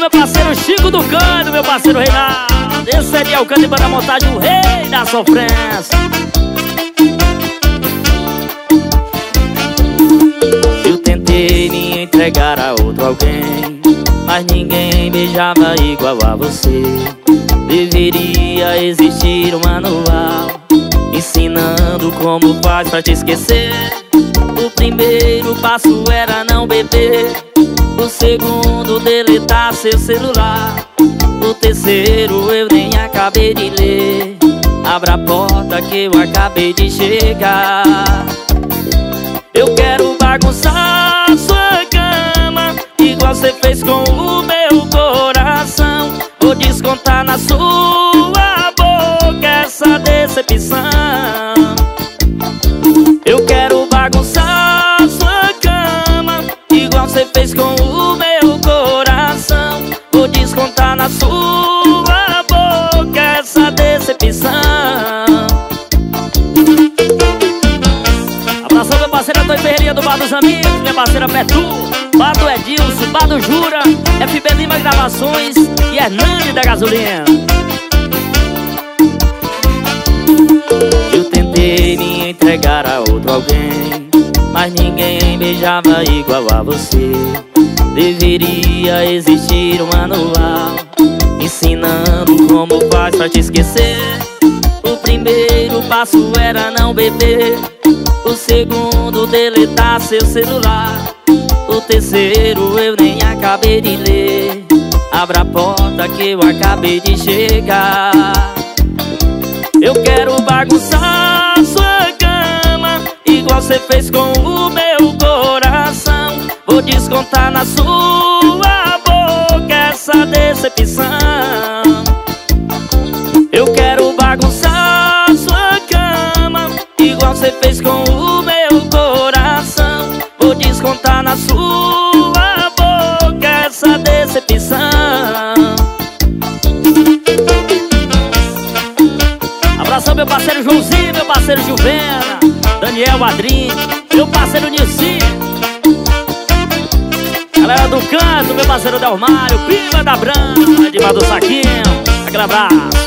meu parceiro Chico do Cano, meu parceiro Reinaldo. Esse é o Cano e banda montagem, o rei da sofrência. Eu tentei me entregar a outro alguém, mas ninguém beijava igual a você. Deveria existir um manual ensinando como faz pra te esquecer. O primeiro passo era não beber, o segundo deletar seu celular, o terceiro eu nem acabei de ler. Abra a porta que eu acabei de chegar. Eu quero bagunçar sua cama, igual você fez com o meu coração. Vou descontar na sua boca essa decepção. Eu quero bagunçar sua cama, igual você fez com o meu coração. Vou descontar na sua boca essa decepção. Abração meu parceiro Antônio Ferreirinha do Bar dos Amigos, minha parceira Petu, Bar do Edilson, Bar do Jura, FB Lima Gravações e Hernani da Gasolina. Eu tentei me entregar a outro alguém, mas ninguém beijava igual a você. Deveria existir um manual ensinando como faz pra te esquecer. O primeiro passo era não beber, o segundo deletar seu celular, o terceiro eu nem acabei de ler. Abra a porta que eu acabei de chegar. Eu quero bagunçar sua cama, igual você fez com o meu coração. Vou descontar na sua boca essa decepção. Eu quero bagunçar sua cama, igual você fez com o meu coração. Vou descontar na sua boca essa decepção. Abração meu parceiro Joãozinho, meu parceiro Juvena, Daniel Adrinho, meu parceiro Nilci, galera do Canto, meu parceiro Delmário, Pima da Branca, Edmar do Saquinho. Aquele abraço.